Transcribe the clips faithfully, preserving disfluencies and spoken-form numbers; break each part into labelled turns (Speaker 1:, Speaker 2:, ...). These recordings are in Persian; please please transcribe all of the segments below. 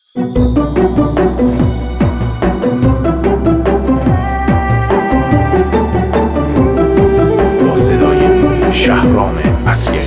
Speaker 1: با صدای شهرام عسگری.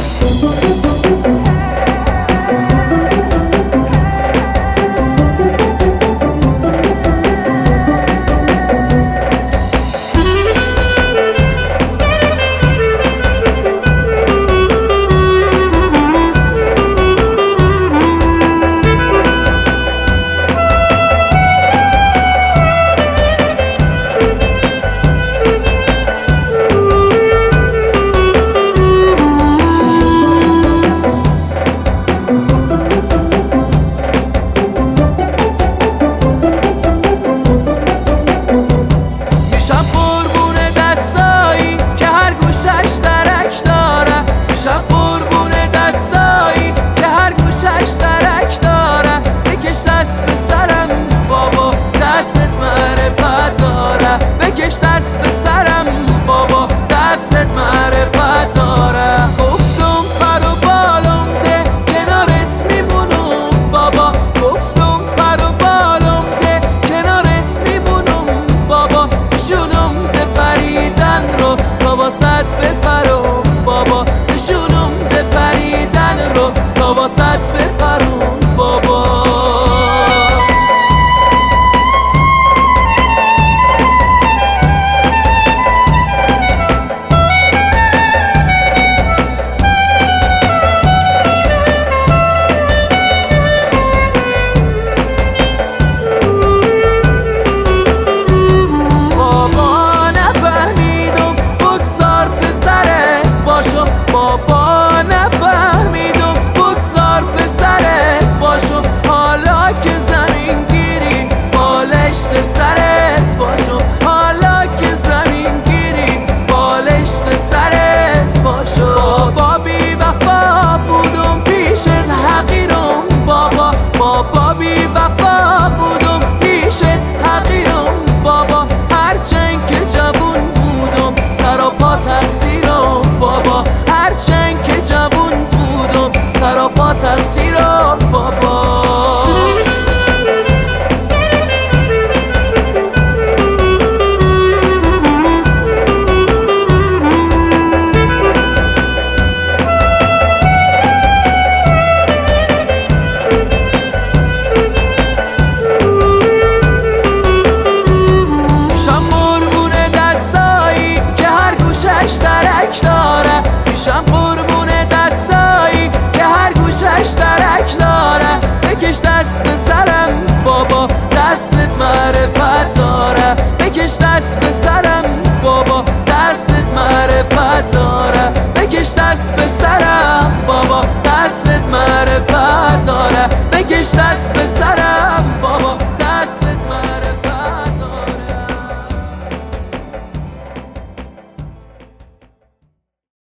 Speaker 2: بکش دست به سرم بابا، دستت معرفت داره. گفتم پر و بالم ده کنارت میمونم بابا، گفتم پر و بالم ده کنارت میمونم بابا. شونم ده پریدن رو تا واسط بفرم بابا، شونم ده پریدن رو تا واسط بفرم بابا. بابا نفهمیدم بگذار به سرت باشم، حالا که زمین گیری بالشت سرت باشم، حالا که زمین گیری بالشت سرت باشم. بابا بی وفا بودم پیشت حقیرم بابا، بابا بی وفا بودم پیشت حقیرم بابا. هرچند که جوون بودم سر و پا تقصیرم بابا، هرچند که جوون بودم سر و پا تقصیرم بابا. ترک داره میشم قربون دستایی که هر گوشش ترک داره. بکش دست به سرم بابا، دستت معرفت داره. بکش دست به سرم بابا، دستت معرفت داره. بکش دست به سرم بابا، دستت معرفت داره. بکش دست به سرم